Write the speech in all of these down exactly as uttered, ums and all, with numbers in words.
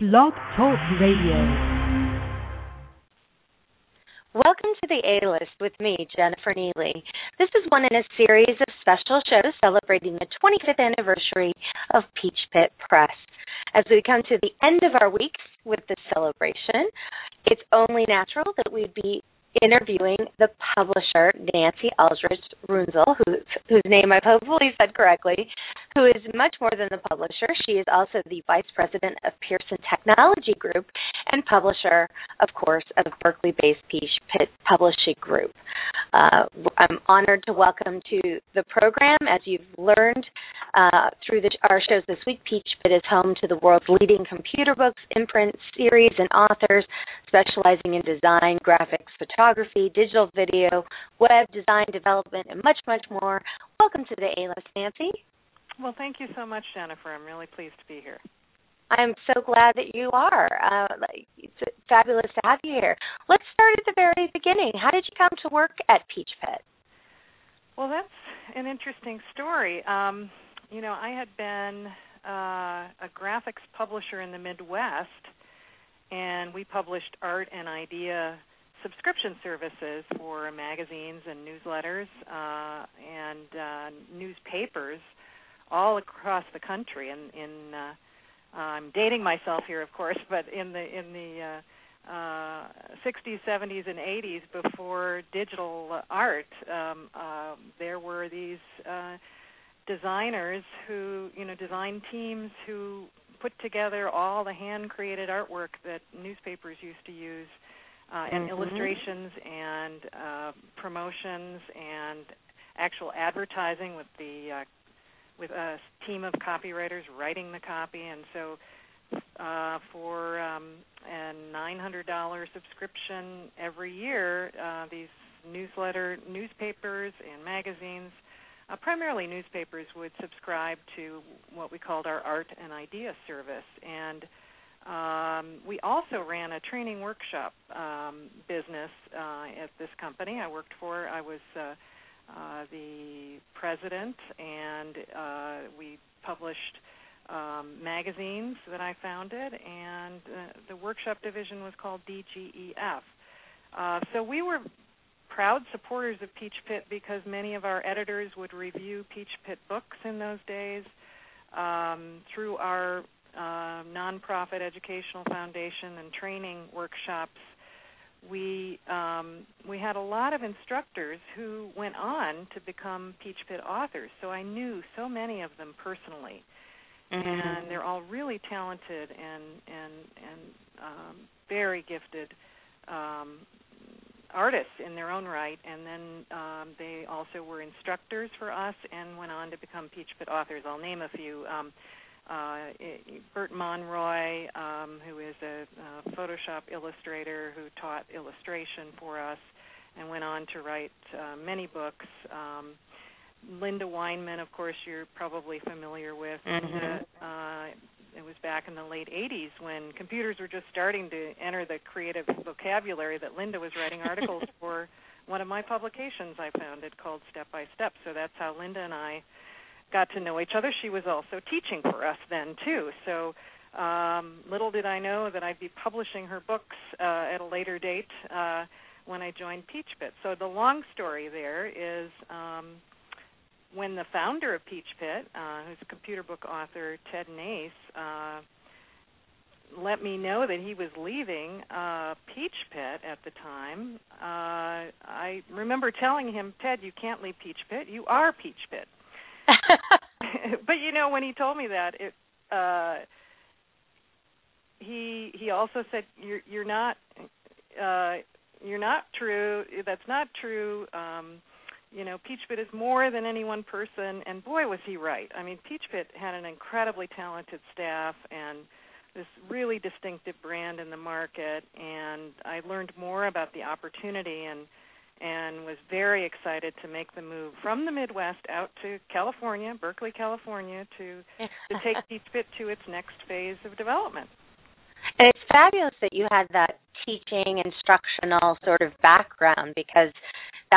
Blog Talk Radio. Welcome to the A-List with me, Jennifer Neely. This is one in a series of special shows celebrating the twenty-fifth anniversary of Peach Pit Press. As we come to the end of our weeks with this celebration, it's only natural that we'd be interviewing the publisher, Nancy Aldrich Runzel, whose, whose name I've hopefully said correctly, who is much more than the publisher. She is also the vice president of Pearson Technology Group and publisher, of course, of Berkeley-based Peach Pit Publishing Group. Uh, I'm honored to welcome to the program. As you've learned uh, through the, our shows this week, Peach Pit is home to the world's leading computer books, imprint series, and authors specializing in design, graphics, photography, digital video, web design development, and much, much more. Welcome to the A-List, Nancy. Well, thank you so much, Jennifer. I'm really pleased to be here. I'm so glad that you are. Uh, it's fabulous to have you here. Let's start at the very beginning. How did you come to work at Peach Pit? Well, that's an interesting story. Um, you know, I had been uh, a graphics publisher in the Midwest, and we published art and idea subscription services for magazines and newsletters uh, and uh, newspapers all across the country. And in, uh, I'm dating myself here, of course, but in the in the uh, uh, sixties, seventies, and eighties, before digital art, um, uh, there were these uh, designers who, you know, design teams who put together all the hand-created artwork that newspapers used to use, uh, and mm-hmm. illustrations and uh, promotions and actual advertising with the uh, with a team of copywriters writing the copy. And so uh, for um, a nine hundred dollars subscription every year, uh, these newsletter newspapers and magazines, uh, primarily newspapers, would subscribe to what we called our art and idea service. And um, we also ran a training workshop um, business uh, at this company I worked for. I was uh, Uh, the president, and uh, we published um, magazines that I founded, and uh, the workshop division was called D G E F. Uh, so we were proud supporters of Peach Pit because many of our editors would review Peach Pit books in those days. Um, through our uh, nonprofit educational foundation and training workshops, We um, we had a lot of instructors who went on to become Peach Pit authors, so I knew so many of them personally, mm-hmm. and they're all really talented and and and um, very gifted um, artists in their own right. And then um, they also were instructors for us and went on to become Peach Pit authors. I'll name a few. Um, Uh, Bert Monroy, um, who is a, a Photoshop illustrator who taught illustration for us and went on to write uh, many books. Um, Linda Weinman, of course, you're probably familiar with. Mm-hmm. Linda, uh, it was back in the late eighties when computers were just starting to enter the creative vocabulary that Linda was writing articles for one of my publications I founded called Step by Step. So that's how Linda and I got to know each other. She was also teaching for us then, too. So um, little did I know that I'd be publishing her books uh, at a later date uh, when I joined Peach Pit. So the long story there is um, when the founder of Peach Pit, uh, who's a computer book author, Ted Nace, uh, let me know that he was leaving uh, Peach Pit at the time, uh, I remember telling him, Ted, you can't leave Peach Pit. You are Peach Pit. But you know, when he told me that, it uh, he he also said, "You're you're not uh, you're not true. That's not true. Um, you know, Peach Pit is more than any one person." And boy, was he right. I mean, Peach Pit had an incredibly talented staff and this really distinctive brand in the market. And I learned more about the opportunity and. and was very excited to make the move from the Midwest out to California, Berkeley, California, to, to take Peach Pit to its next phase of development. And it's fabulous that you had that teaching, instructional sort of background, because that's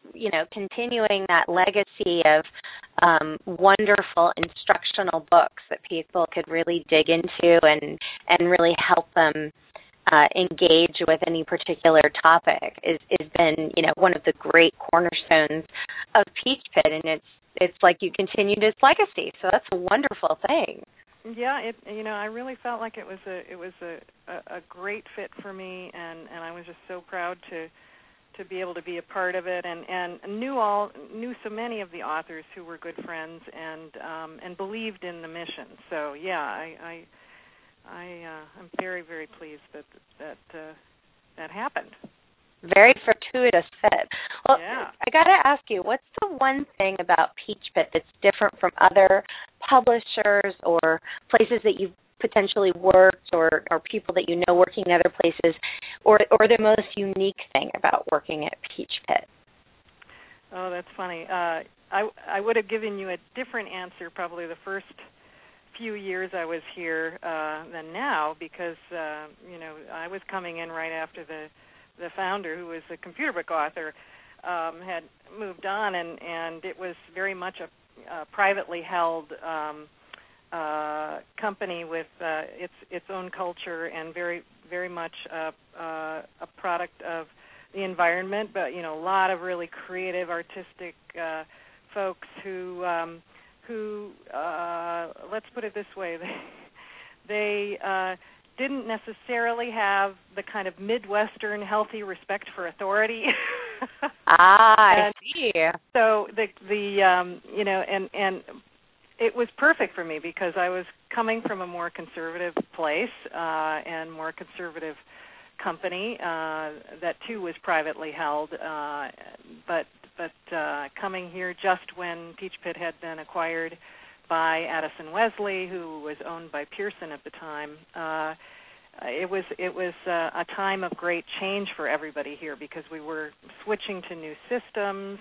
you know, continuing that legacy of um, wonderful instructional books that people could really dig into and and really help them uh, engage with any particular topic is has been, you know, one of the great cornerstones of Peach Pit, and it's it's like you continued its legacy. So that's a wonderful thing. Yeah, it you know, I really felt like it was a it was a, a, a great fit for me, and, and I was just so proud to to be able to be a part of it, and, and knew all knew so many of the authors who were good friends and um, and believed in the mission. So yeah, I I, I uh, I'm very very pleased that that uh, that happened. Very fortuitous fit. Well, yeah. I got to ask you, what's the one thing about Peach Pit that's different from other publishers or places that you've potentially worked, or, or people that you know working in other places, or or the most unique thing about working at Peach Pit? Oh, that's funny. Uh, I I would have given you a different answer probably the first few years I was here uh, than now, because uh, you know, I was coming in right after the the founder, who was a computer book author, um, had moved on, and, and it was very much a, a privately held um, uh, company with uh, its its own culture, and very very much a, a, a product of the environment. But you know, a lot of really creative, artistic uh, folks who um, who uh, let's put it this way, they they uh, didn't necessarily have the kind of Midwestern healthy respect for authority. ah, I see. So the the um, you know, and and it was perfect for me because I was coming from a more conservative place uh, and more conservative company uh, that too was privately held, uh, but but uh, coming here just when Peach Pit had been acquired by Addison Wesley, who was owned by Pearson at the time. Uh, it was it was uh, a time of great change for everybody here because we were switching to new systems.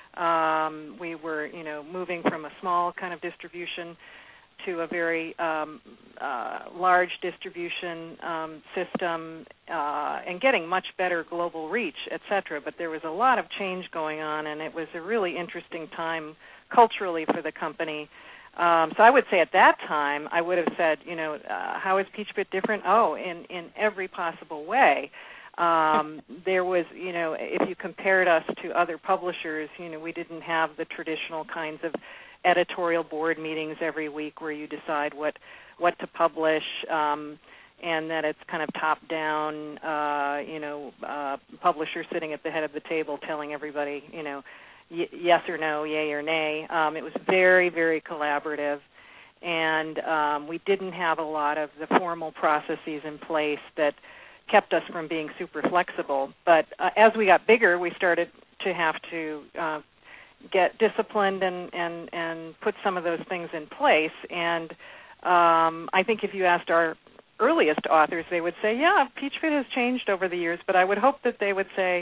Um, we were, you know, moving from a small kind of distribution to a very um, uh, large distribution um, system, uh, and getting much better global reach, et cetera. But there was a lot of change going on, and it was a really interesting time culturally for the company. Um, so I would say at that time, I would have said, you know, uh, how is Peach Pit different? Oh, in, in every possible way. Um, there was, you know, if you compared us to other publishers, you know, we didn't have the traditional kinds of editorial board meetings every week where you decide what what to publish, um, and that it's kind of top-down, uh, you know, uh, publisher sitting at the head of the table telling everybody, you know, y- yes or no, yay or nay. Um, it was very, very collaborative, and um, we didn't have a lot of the formal processes in place that kept us from being super flexible. But uh, as we got bigger, we started to have to uh, get disciplined and, and, and put some of those things in place. And um, I think if you asked our earliest authors, they would say, yeah, Peach Pit has changed over the years, but I would hope that they would say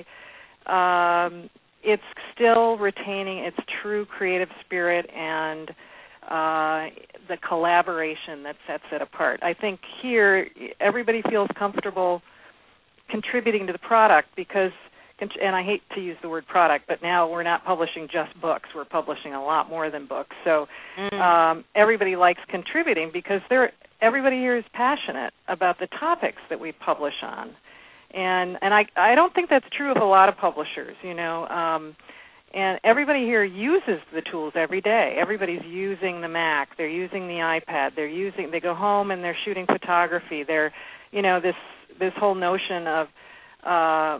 um, it's still retaining its true creative spirit and uh, the collaboration that sets it apart. I think here everybody feels comfortable contributing to the product because, and I hate to use the word product, but now we're not publishing just books. We're publishing a lot more than books. So mm. um, everybody likes contributing because they're, everybody here is passionate about the topics that we publish on. And and I, I don't think that's true of a lot of publishers, you know. Um, and everybody here uses the tools every day. Everybody's using the Mac. They're using the iPad. They're using, they go home and they're shooting photography. They're, you know, this this whole notion of uh,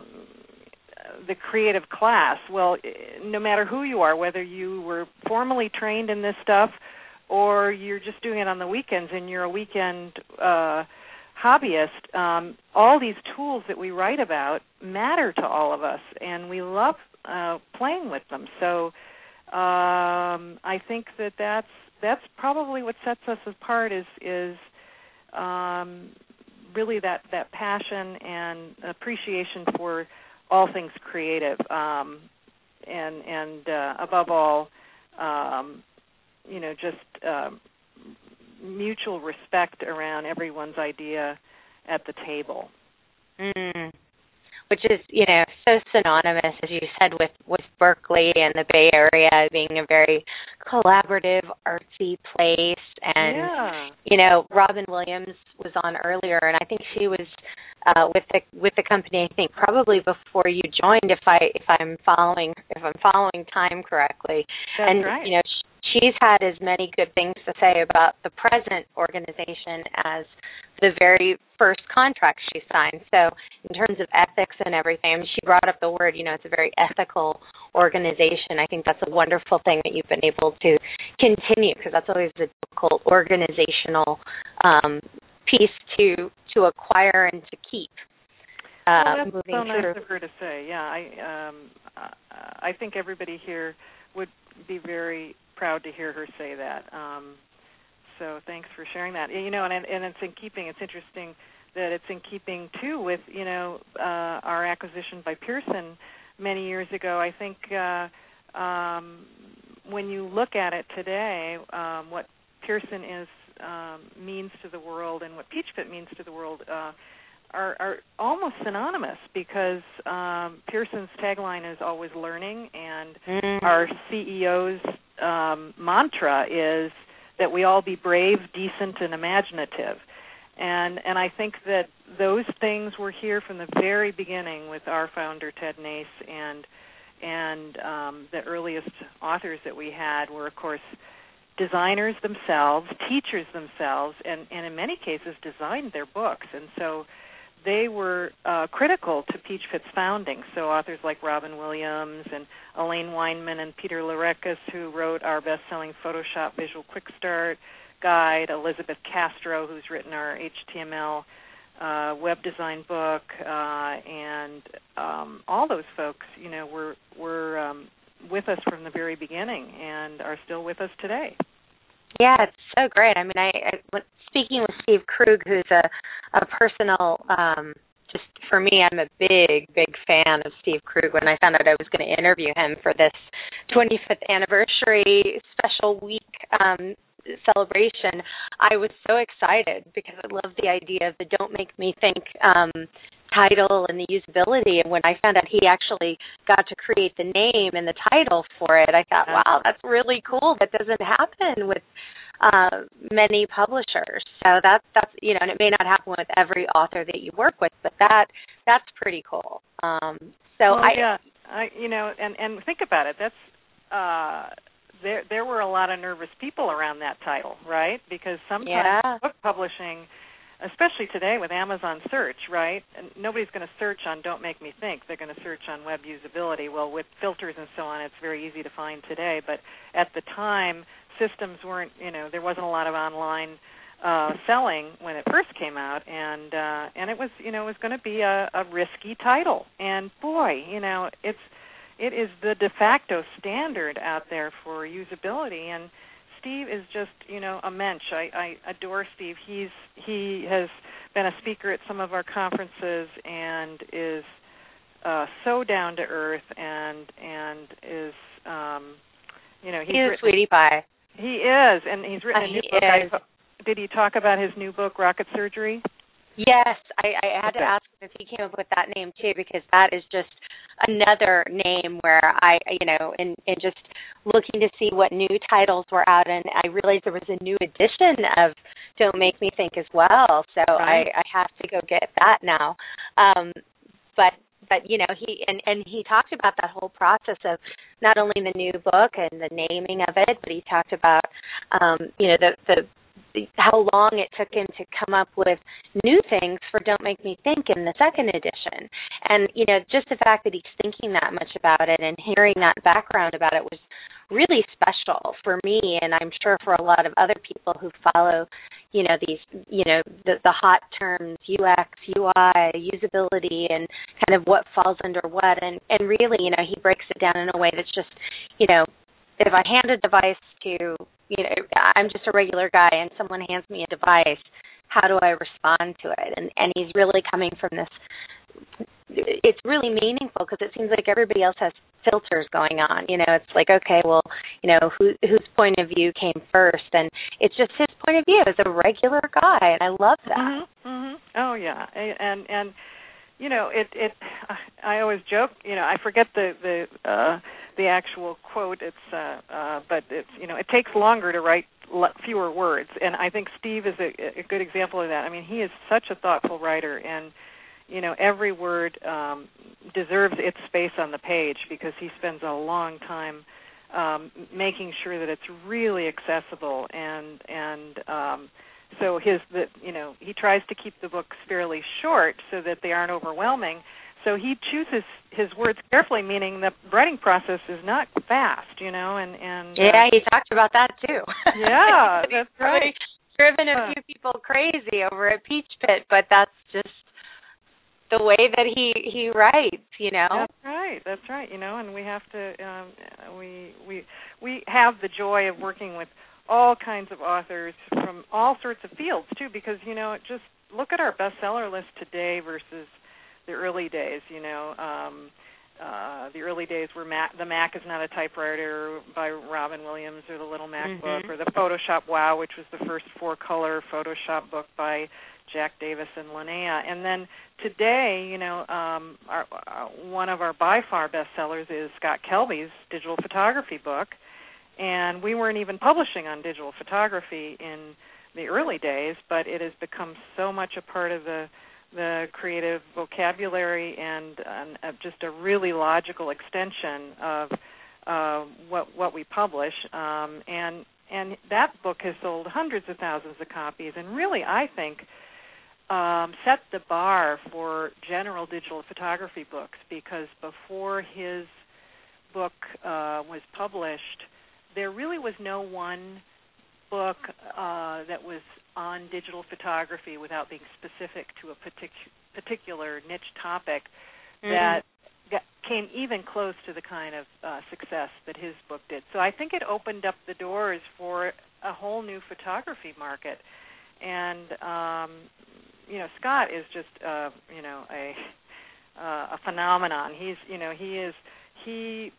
the creative class. Well, no matter who you are, whether you were formally trained in this stuff or you're just doing it on the weekends and you're a weekend uh, hobbyist, um, all these tools that we write about matter to all of us, and we love uh, playing with them. So um, I think that that's that's probably what sets us apart is is um, really that, that passion and appreciation for all things creative, um, and and uh, above all, um, you know, just uh, mutual respect around everyone's idea at the table. Mm. which is, you know, so synonymous, as you said, with, with Berkeley and the Bay Area being a very collaborative, artsy place. And, yeah. you know, Robin Williams was on earlier, and I think she was uh, with the with the company, I think, probably before you joined, if I if I'm following if I'm following time correctly. That's and right. you know, she's had as many good things to say about the present organization as the very first contract she signed. So in terms of ethics and everything, I mean, she brought up the word, you know, it's a very ethical organization. I think that's a wonderful thing that you've been able to continue, because that's always a difficult organizational um, piece to to acquire and to keep. Uh, well, that's moving so nice through. of her to say. Yeah, I um, I think everybody here would be very proud to hear her say that. Um, so thanks for sharing that. You know, and and it's in keeping. It's interesting that it's in keeping too with, you know, uh, our acquisition by Pearson many years ago. I think uh, um, when you look at it today, um, what Pearson is um, means to the world and what Peachpit means to the world uh, are, are almost synonymous, because um, Pearson's tagline is always learning, and mm-hmm. our C E O's um, mantra is that we all be brave, decent, and imaginative. And and I think that those things were here from the very beginning with our founder, Ted Nace, and and um, the earliest authors that we had were, of course, designers themselves, teachers themselves, and, and in many cases designed their books. And so they were uh, critical to Peachpit's founding. So authors like Robin Williams and Elaine Weinman and Peter Larekas, who wrote our best-selling Photoshop Visual Quick Start guide, Elizabeth Castro, who's written our H T M L uh, web design book, uh, and um, all those folks, you know, were were um, with us from the very beginning and are still with us today. Yeah, it's so great. I mean, I, I speaking with Steve Krug, who's a, a personal, um, just for me, I'm a big, big fan of Steve Krug. When I found out I was going to interview him for this twenty-fifth anniversary special week um, celebration, I was so excited because I love the idea of the Don't Make Me Think um, title and the usability. And when I found out he actually got to create the name and the title for it, I thought, wow, that's really cool. That doesn't happen with uh, many publishers. So that's, that's, you know, and it may not happen with every author that you work with, but that that's pretty cool. Um, so well, I, yeah, I, you know, and, and think about it. That's, uh, there there were a lot of nervous people around that title, right? Because sometimes yeah. book publishing, especially today with Amazon search, right? And nobody's going to search on Don't Make Me Think. They're going to search on web usability. Well, with filters and so on, it's very easy to find today. But at the time, systems weren't, you know, there wasn't a lot of online uh, selling when it first came out, and uh, and it was, you know, it was going to be a, a risky title. And boy, you know, it's it is the de facto standard out there for usability. And Steve is just, you know, a mensch. I, I adore Steve. He's he has been a speaker at some of our conferences and is uh, so down to earth and and is, um, you know, he's he is written, sweetie pie. He is, and he's written uh, a new he book. Is. I, did he talk about his new book, Rocket Surgery? Yes, I, I had okay. to ask if he came up with that name too, because that is just another name where I, you know, in, in just looking to see what new titles were out, and I realized there was a new edition of Don't Make Me Think as well. So right. I, I have to go get that now. Um, but but you know, he and, and he talked about that whole process of not only the new book and the naming of it, but he talked about um, you know the the how long it took him to come up with new things for Don't Make Me Think in the second edition. And, you know, just the fact that he's thinking that much about it and hearing that background about it was really special for me, and I'm sure for a lot of other people who follow, you know, these, you know, the, the hot terms, U X, U I, usability, and kind of what falls under what. And, and really, you know, he breaks it down in a way that's just, you know, if I hand a device to, you know, I'm just a regular guy and someone hands me a device, how do I respond to it? And and he's really coming from this, it's really meaningful because it seems like everybody else has filters going on. You know, it's like, okay, well, you know, who, whose point of view came first? And it's just his point of view as a regular guy, and I love that. Mm-hmm, mm-hmm. Oh, yeah. And, and you know, it, it I always joke, you know, I forget the the uh, the actual quote. It's uh, uh, but it's you know, it takes longer to write le- fewer words, and I think Steve is a, a good example of that. I mean, he is such a thoughtful writer, and you know, every word um, deserves its space on the page because he spends a long time um, making sure that it's really accessible, and and um, so his the you know he tries to keep the books fairly short so that they aren't overwhelming. So he chooses his words carefully, meaning the writing process is not fast, you know, and and yeah, uh, he talked about that too. Yeah, that's right. Driven a few people crazy over at Peach Pit, but that's just the way that he he writes, you know. That's right. That's right. You know, and we have to um, we we we have the joy of working with all kinds of authors from all sorts of fields too, because you know, just look at our bestseller list today versus the early days. You know, um, uh, the early days were Mac, the Mac is Not a Typewriter by Robin Williams, or the Little Mac mm-hmm. book, or the Photoshop Wow, which was the first four-color Photoshop book by Jack Davis and Linnea. And then today, you know, um, our, our, one of our by far bestsellers is Scott Kelby's digital photography book, and we weren't even publishing on digital photography in the early days, but it has become so much a part of the the creative vocabulary and uh, just a really logical extension of uh, what what we publish. Um, and and that book has sold hundreds of thousands of copies, and really, I think, Um, set the bar for general digital photography books, because before his book uh, was published, there really was no one book uh, that was on digital photography without being specific to a partic- particular niche topic mm-hmm. that got, came even close to the kind of uh, success that his book did. So I think it opened up the doors for a whole new photography market. And um, you know, Scott is just uh, you know a uh, a phenomenon. He's you know he is he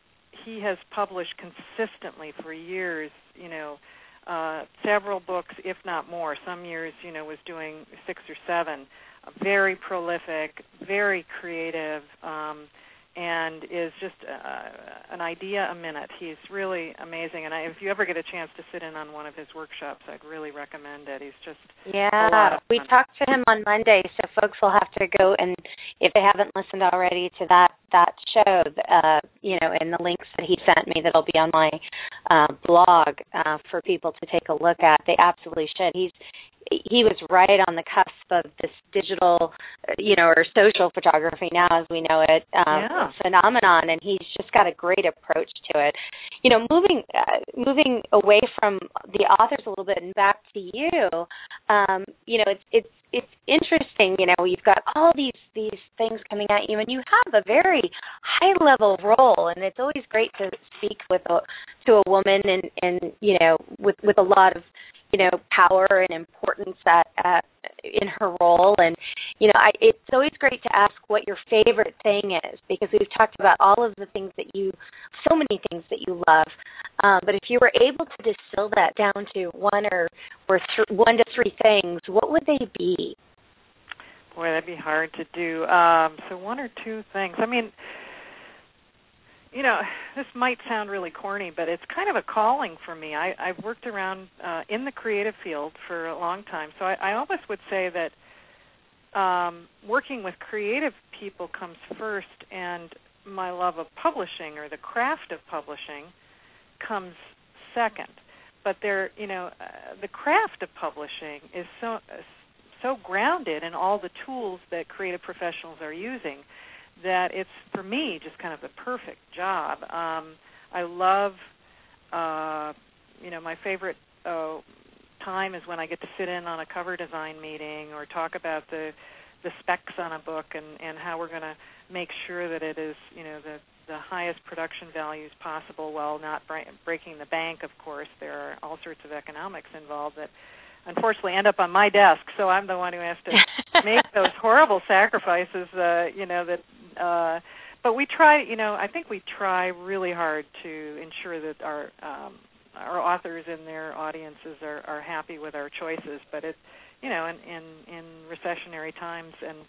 he has published consistently for years. You know, uh, several books, if not more. Some years, you know, was doing six or seven. Uh, very prolific, very creative, um, and is just uh, an idea a minute. He's really amazing, and I, if you ever get a chance to sit in on one of his workshops, I'd really recommend it. He's just yeah. a lot of fun. We talked to him on Monday, so folks will have to go, and if they haven't listened already to that that show, uh, you know, and the links that he sent me that'll be on my uh, blog uh, for people to take a look at, they absolutely should. He's he was right on the cusp of this digital, you know, or social photography now as we know it, um, yeah. phenomenon, and he's just got a great approach to it. You know, moving uh, moving away from the authors a little bit and back to you, um, you know, it's it's it's interesting. You know, you've got all these these things coming at you, and you have a very high level role, and it's always great to speak with a to a woman, and and you know, with with a lot of you know, power and importance at, at, in her role. And, you know, I, it's always great to ask what your favorite thing is, because we've talked about all of the things that you, so many things that you love. Um, but if you were able to distill that down to one or, or th- one to three things, what would they be? Boy, that'd be hard to do. Um, so one or two things. I mean, you know, this might sound really corny, but it's kind of a calling for me. I, I've worked around uh, in the creative field for a long time, so I, I always would say that um, working with creative people comes first, and my love of publishing, or the craft of publishing, comes second. But there, you know, uh, the craft of publishing is so uh, so grounded in all the tools that creative professionals are using, that it's, for me, just kind of the perfect job. Um, I love, uh, you know, my favorite uh, time is when I get to sit in on a cover design meeting or talk about the the specs on a book and, and how we're going to make sure that it is, you know, the, the highest production values possible while not bre- breaking the bank, of course. There are all sorts of economics involved that unfortunately end up on my desk, so I'm the one who has to make those horrible sacrifices, uh, you know, that Uh, but we try, you know, I think we try really hard to ensure that our um, our authors and their audiences are, are happy with our choices. But it, you know, in, in, in recessionary times and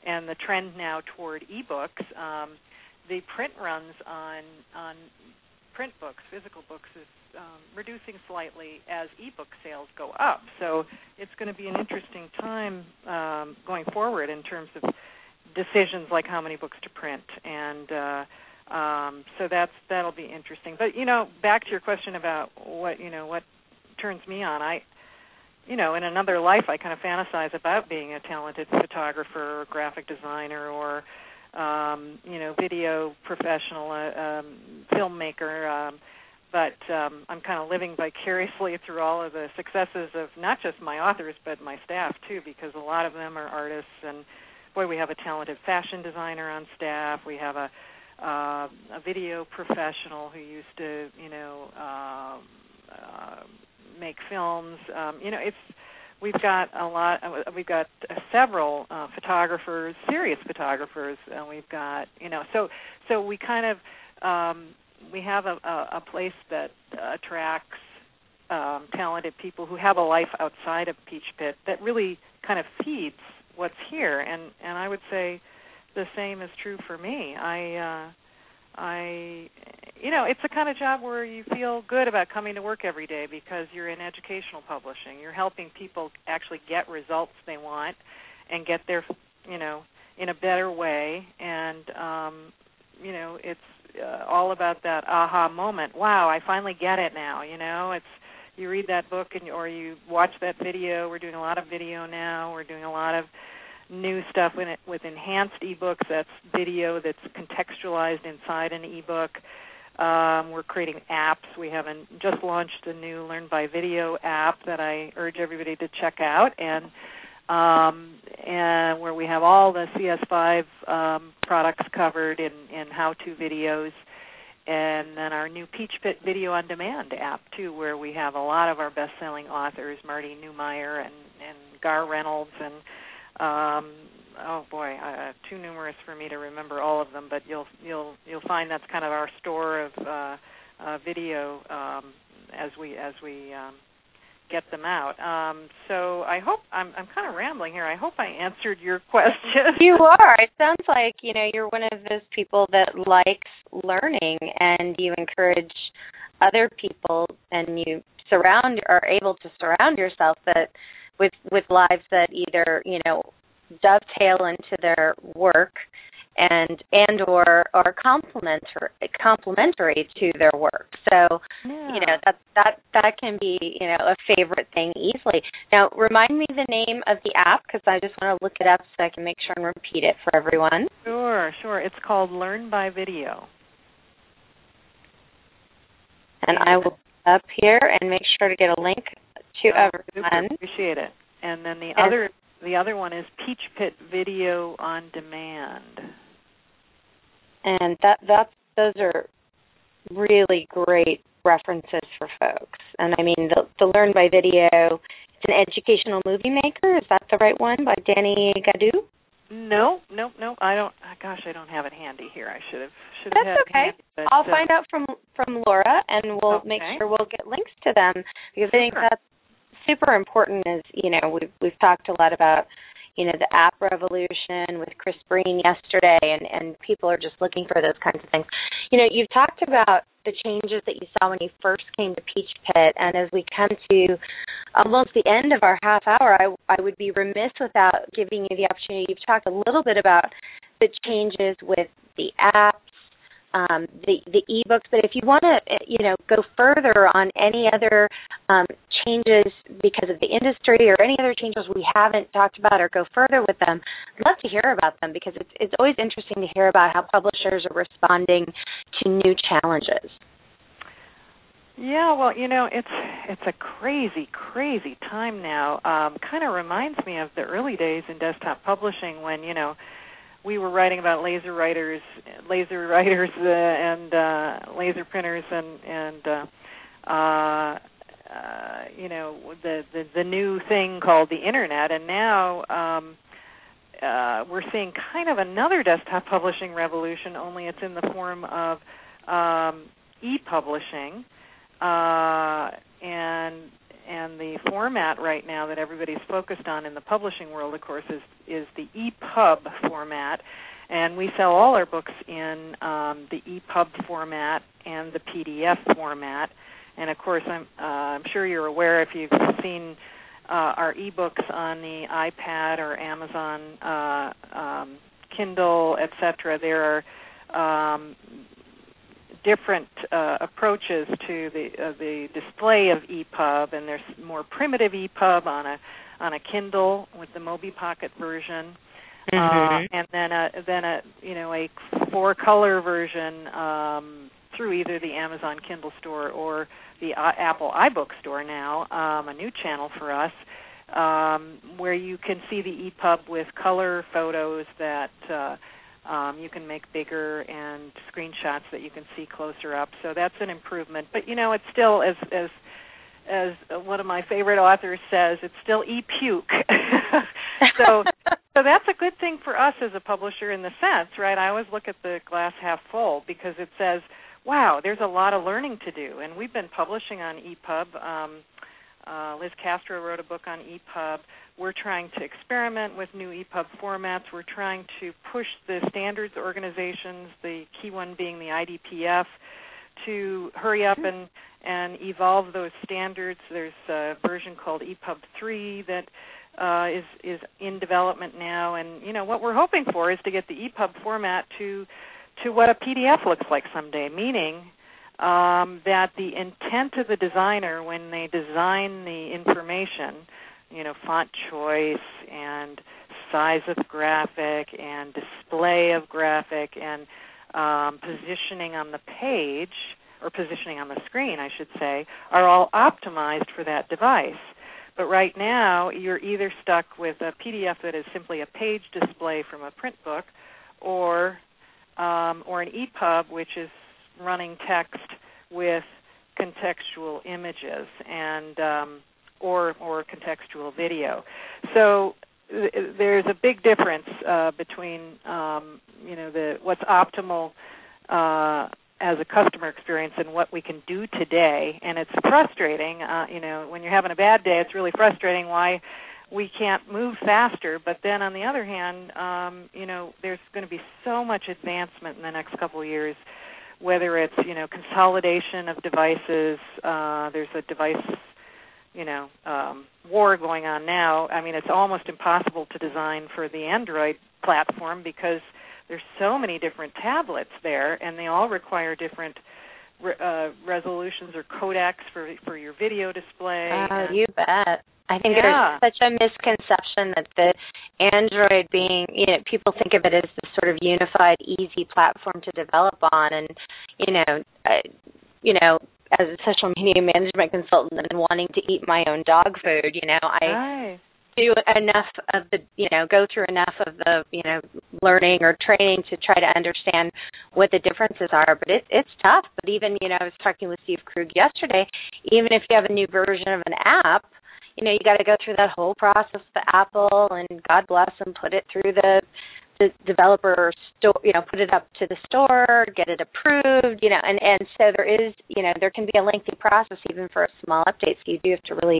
and the trend now toward ebooks, um, the print runs on on print books, physical books, is um, reducing slightly as ebook sales go up. So it's going to be an interesting time um, going forward in terms of decisions like how many books to print, and uh, um, so that's that'll be interesting. But you know, back to your question about what you know what turns me on, I. You know, in another life, I kind of fantasize about being a talented photographer or graphic designer or, um, you know, video professional, uh, um, filmmaker. Um, but um, I'm kind of living vicariously through all of the successes of not just my authors, but my staff, too, because a lot of them are artists. And, boy, we have a talented fashion designer on staff. We have a, uh, a video professional who used to, you know, uh, uh, make films. Um, you know, it's we've got a lot. Uh, we've got uh, several uh, photographers, serious photographers, and we've got you know. So so we kind of um, we have a, a, a place that attracts um, talented people who have a life outside of Peach Pit that really kind of feeds what's here. And and I would say the same is true for me. I. Uh, I, you know, it's the kind of job where you feel good about coming to work every day because you're in educational publishing. You're helping people actually get results they want and get there, you know, in a better way. And, um, you know, it's uh, all about that aha moment. Wow, I finally get it now, you know. It's you read that book and or you watch that video. We're doing a lot of video now. We're doing a lot of new stuff with, it, with enhanced ebooks. That's video that's contextualized inside an ebook. Um, we're creating apps. We have an, just launched a new Learn by Video app that I urge everybody to check out, and um, and where we have all the C S five um, products covered in, in how-to videos, and then our new Peach Pit Video on Demand app too, where we have a lot of our best-selling authors, Marty Neumeier and, and Gar Reynolds and Um, oh boy, uh, too numerous for me to remember all of them. But you'll you'll you'll find that's kind of our store of uh, uh, video um, as we as we um, get them out. Um, so I hope I'm I'm kind of rambling here. I hope I answered your question. You are. It sounds like you know you're one of those people that likes learning, and you encourage other people, and you surround are able to surround yourself that. with with lives that either, you know, dovetail into their work and and or are complementary complementary to their work. So, yeah. you know, that that that can be, you know, a favorite thing easily. Now, remind me the name of the app because I just want to look it up so I can make sure and repeat it for everyone. Sure, sure. It's called Learn by Video. And I will up here and make sure to get a link to oh, everyone. Super. Appreciate it. And then the and other the other one is Peach Pit Video on Demand. And that that those are really great references for folks. And I mean, the, the Learn by Video, it's an educational movie maker. Is that the right one by Danny Gadu? No, no, no. I don't. Gosh, I don't have it handy here. I should have. Should That's have had okay. it handy, but, I'll uh, find out from from Laura, and we'll okay. make sure we'll get links to them because I think Sure. that's super important. Is you know we've we've talked a lot about you know the app revolution with Chris Breen yesterday, and and people are just looking for those kinds of things. You know, you've talked about the changes that you saw when you first came to Peach Pit, and as we come to almost the end of our half hour, I, I would be remiss without giving you the opportunity. You've talked a little bit about the changes with the apps, um, the the ebooks, but if you want to, you know, go further on any other um, changes because of the industry or any other changes we haven't talked about, or go further with them, I'd love to hear about them because it's it's always interesting to hear about how publishers are responding to new challenges. Yeah, well, you know, it's it's a crazy, crazy time now. Um, kind of reminds me of the early days in desktop publishing when, you know, we were writing about laser writers, laser writers, uh, and uh, laser printers, and and uh, uh, uh, you know the, the the new thing called the internet. And now um, uh, we're seeing kind of another desktop publishing revolution. Only it's in the form of um, e-publishing. Uh, and and the format right now that everybody's focused on in the publishing world, of course, is is the E P U B format, and we sell all our books in um, the E P U B format and the P D F format. And of course, I'm uh, I'm sure you're aware if you've seen uh, our ebooks on the iPad or Amazon uh, um, Kindle, et cetera. There are um, different uh, approaches to the uh, the display of E P U B, and there's more primitive E P U B on a on a Kindle with the Mobi Pocket version, mm-hmm. uh, and then a then a you know a four color version um, through either the Amazon Kindle store or the uh, Apple iBook store now, um, a new channel for us, um, where you can see the E P U B with color photos that uh, Um, you can make bigger and screenshots that you can see closer up. So that's an improvement. But, you know, it's still, as as as one of my favorite authors says, it's still e-puke. so so that's a good thing for us as a publisher in the sense, right? I always look at the glass half full because it says, wow, there's a lot of learning to do. And we've been publishing on E P U B. Um, uh, Liz Castro wrote a book on E P U B. We're trying to experiment with new E P U B formats. We're trying to push the standards organizations, the key one being the I D P F, to hurry up and, and evolve those standards. There's a version called E P U B three that uh, is is in development now. And, you know, what we're hoping for is to get the E P U B format to, to what a P D F looks like someday, meaning um, that the intent of the designer when they design the information, you know, font choice and size of graphic and display of graphic and um, positioning on the page, or positioning on the screen, I should say, are all optimized for that device. But right now, you're either stuck with a P D F that is simply a page display from a print book, or um, or an E P U B, which is running text with contextual images and um, or or contextual video. So th- there's a big difference uh, between um, you know the what's optimal uh, as a customer experience and what we can do today. And it's frustrating. Uh, you know, when you're having a bad day, it's really frustrating why we can't move faster. But then on the other hand, um, you know, there's going to be so much advancement in the next couple of years. Whether it's you know consolidation of devices, uh, there's a device you know, um, war going on now. I mean, it's almost impossible to design for the Android platform because there's so many different tablets there, and they all require different re- uh, resolutions or codecs for for your video display. Oh, you bet. I think yeah. there's such a misconception that the Android being, you know, people think of it as this sort of unified, easy platform to develop on, and, you know, uh, you know, as a social media management consultant and wanting to eat my own dog food, you know, I Right. do enough of the, you know, go through enough of the, you know, learning or training to try to understand what the differences are. But it, it's tough. But even, you know, I was talking with Steve Krug yesterday, even if you have a new version of an app, you know, you got to go through that whole process with Apple, and God bless them, put it through the the developer store, you know, put it up to the store, get it approved, you know, and, and so there is, you know, there can be a lengthy process even for a small update, so you do have to really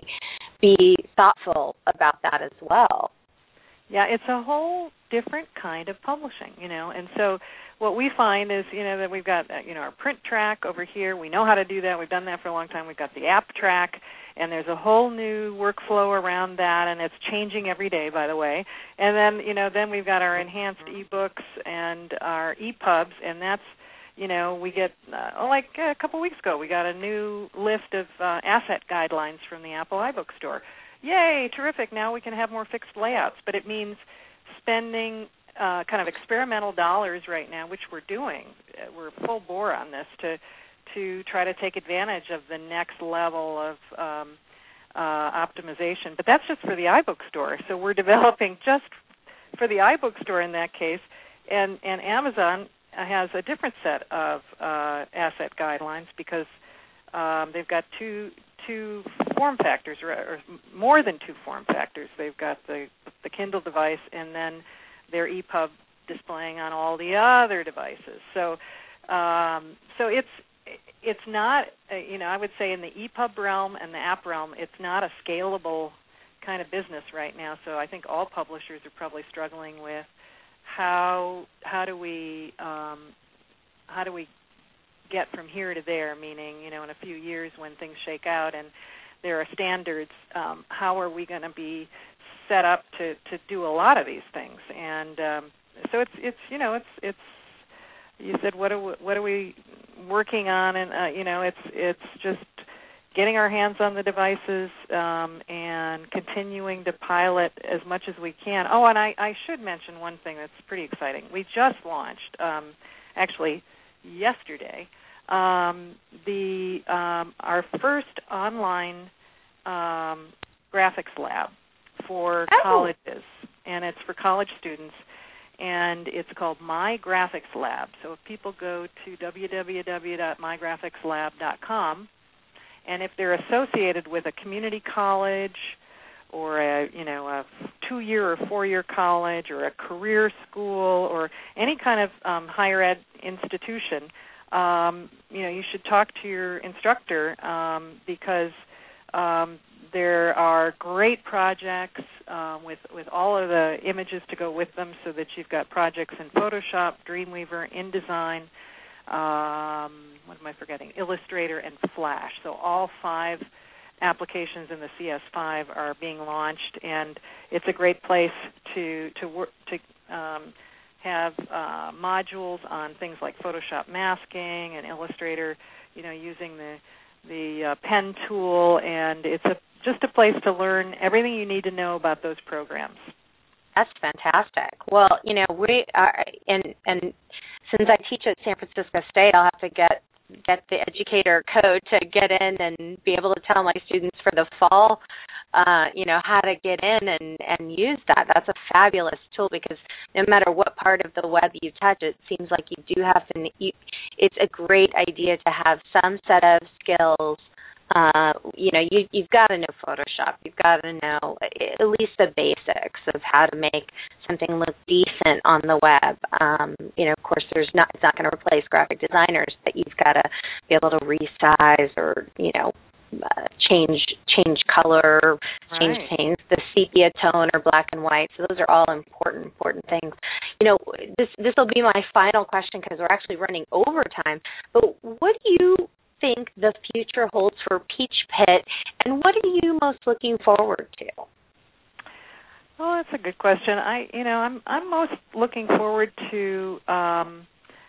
be thoughtful about that as well. Yeah, it's a whole different kind of publishing, you know, and so what we find is, you know, that we've got, you know, our print track over here. We know how to do that. We've done that for a long time. We've got the app track, and there's a whole new workflow around that, and it's changing every day, by the way. And then, you know, then we've got our enhanced ebooks and our E P U Bs, and that's, you know, we get, uh, like a couple weeks ago, we got a new list of uh, asset guidelines from the Apple iBook store. Yay, terrific. Now we can have more fixed layouts, but it means spending uh, kind of experimental dollars right now, which we're doing. We're full bore on this to to try to take advantage of the next level of um, uh, optimization. But that's just for the iBook store. So we're developing just for the iBook store in that case, and, and Amazon has a different set of uh, asset guidelines because um, they've got two two form factors, or, or more than two form factors. They've got the the Kindle device and then their E P U B displaying on all the other devices. So um, so it's it's not, uh, you know, I would say in the E P U B realm and the app realm, it's not a scalable kind of business right now. So I think all publishers are probably struggling with how how do we um, how do we get from here to there, meaning, you know, in a few years when things shake out and there are standards, um, how are we going to be set up to, to do a lot of these things? And um, so it's it's you know it's it's you said what are we, what are we working on, and uh, you know it's it's just getting our hands on the devices um, and continuing to pilot as much as we can. Oh, and I, I should mention one thing that's pretty exciting. We just launched, um, actually yesterday, um, the um, our first online um, graphics lab for oh. colleges, and it's for college students, and it's called My Graphics Lab. So if people go to w w w dot my graphics lab dot com, and if they're associated with a community college or a, you know, a two-year or four-year college or a career school or any kind of um, higher ed institution, um, you know, you should talk to your instructor um, because um, there are great projects uh, with with all of the images to go with them, so that you've got projects in Photoshop, Dreamweaver, InDesign, um, what am I forgetting? Illustrator and Flash. So all five applications in the C S five are being launched, and it's a great place to to work to um, have uh, modules on things like Photoshop masking and Illustrator, you know, using the the uh, pen tool, and it's a just a place to learn everything you need to know about those programs. That's fantastic. Well, you know, we are, and and since I teach at San Francisco State, I'll have to get get the educator code to get in and be able to tell my students for the fall, uh, you know, how to get in and, and use that. That's a fabulous tool, because no matter what part of the web you touch, it seems like you do have to, you, it's a great idea to have some set of skills. Uh, you know, you, you've got to know Photoshop. You've got to know at least the basics of how to make something look decent on the web. Um, you know, of course, there's not it's not going to replace graphic designers, but you've got to be able to resize or, you know, uh, change change color, change right. things, the sepia tone or black and white. So those are all important important things. You know, this this will be my final question because we're actually running over time. But what do you think the future holds for PeachPit, and what are you most looking forward to? Well, that's a good question. I, you know, I'm I'm most looking forward to um,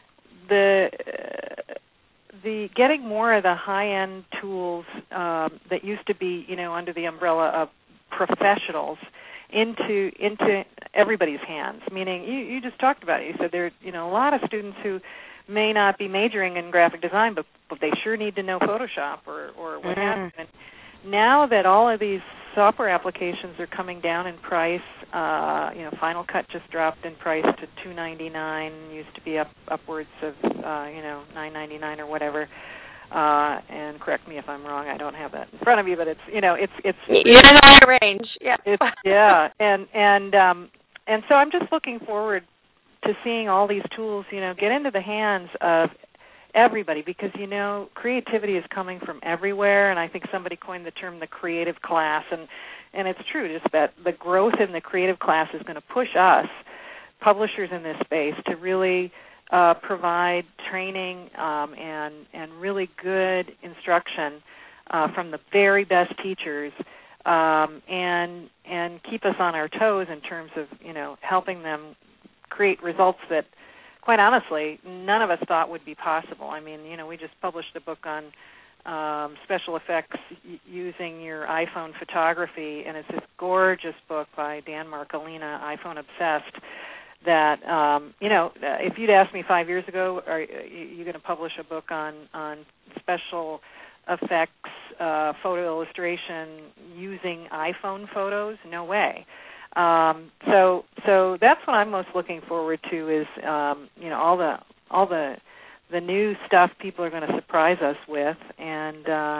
the uh, the getting more of the high-end tools um, that used to be, you know, under the umbrella of professionals into into everybody's hands. Meaning, you, you just talked about it. You said there, you know, a lot of students who may not be majoring in graphic design, but, but they sure need to know Photoshop or, or what mm. have you. And now that all of these software applications are coming down in price, uh, you know, Final Cut just dropped in price to two ninety-nine. Used to be up upwards of uh, you know nine ninety-nine or whatever. Uh, and correct me if I'm wrong. I don't have that in front of me, but it's you know it's it's you're in my range. Yeah, it's, yeah, and and um, and so I'm just looking forward to seeing all these tools, you know, get into the hands of everybody, because, you know, creativity is coming from everywhere, and I think somebody coined the term the creative class, and, and it's true, just that the growth in the creative class is going to push us, publishers in this space, to really uh, provide training um, and, and really good instruction uh, from the very best teachers, um, and and keep us on our toes in terms of, you know, helping them create results that, quite honestly, none of us thought would be possible. I mean, you know, we just published a book on um, special effects y- using your iPhone photography, and it's this gorgeous book by Dan Marcolina, iPhone Obsessed, that, um, you know, if you'd asked me five years ago, are you going to publish a book on, on special effects, uh, photo illustration using iPhone photos? No way. Um, so, so that's what I'm most looking forward to is, um, you know, all the all the the new stuff people are going to surprise us with, and uh,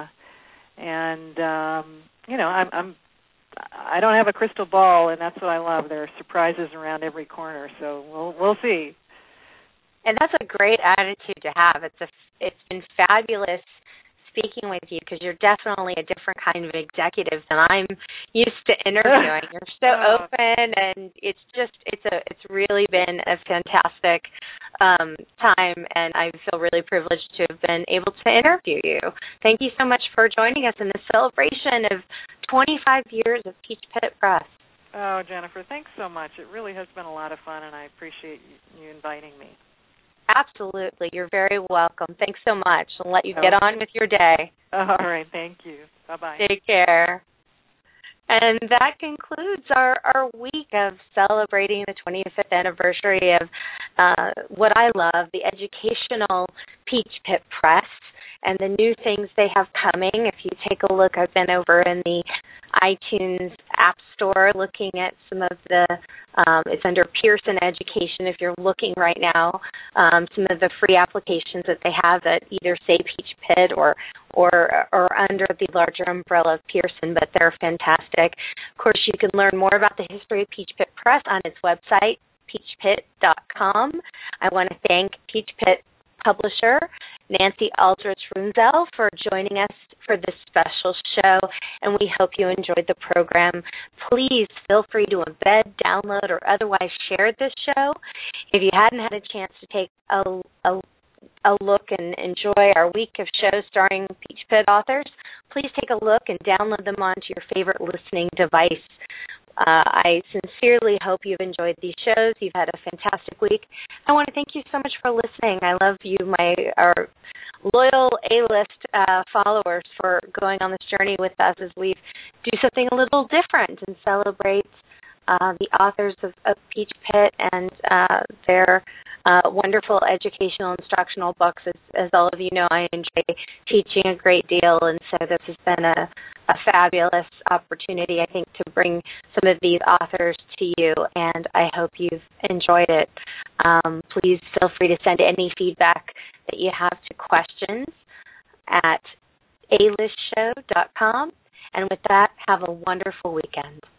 and um, you know, I'm, I'm I don't have a crystal ball, and that's what I love. There are surprises around every corner, so we'll we'll see. And that's a great attitude to have. It's a, it's been fabulous speaking with you because you're definitely a different kind of executive than I'm used to interviewing. You're so open, and it's just it's a it's really been a fantastic um, time, and I feel really privileged to have been able to interview you. Thank you so much for joining us in this celebration of twenty-five years of Peach Pit Press. Oh, Jennifer, thanks so much. It really has been a lot of fun, and I appreciate you inviting me. Absolutely. You're very welcome. Thanks so much. I'll let you get on with your day. All right. Thank you. Bye-bye. Take care. And that concludes our, our week of celebrating the twenty-fifth anniversary of uh, what I love, the educational Peach Pit Press, and the new things they have coming. If you take a look, I've been over in the iTunes App Store looking at some of the, um, it's under Pearson Education if you're looking right now, um, some of the free applications that they have that either say Peach Pit or, or, or under the larger umbrella of Pearson, but they're fantastic. Of course, you can learn more about the history of Peach Pit Press on its website, peach pit dot com. I want to thank Peach Pit publisher Nancy Aldrich Runzel for joining us for this special show, and we hope you enjoyed the program. Please feel free to embed, download, or otherwise share this show. If you hadn't had a chance to take a, a, a look and enjoy our week of shows starring Peach Pit authors, please take a look and download them onto your favorite listening device. Uh, I sincerely hope you've enjoyed these shows. You've had a fantastic week. I want to thank you so much for listening. I love you, my our loyal A-list uh, followers, for going on this journey with us as we do something a little different and celebrate uh, the authors of, of Peach Pit and uh, their uh, wonderful educational instructional books. As, as all of you know, I enjoy teaching a great deal, and so this has been a, a fabulous opportunity, I think, to bring some of these authors to you, and I hope you've enjoyed it. Um, please feel free to send any feedback that you have to questions at a list show dot com. And with that, have a wonderful weekend.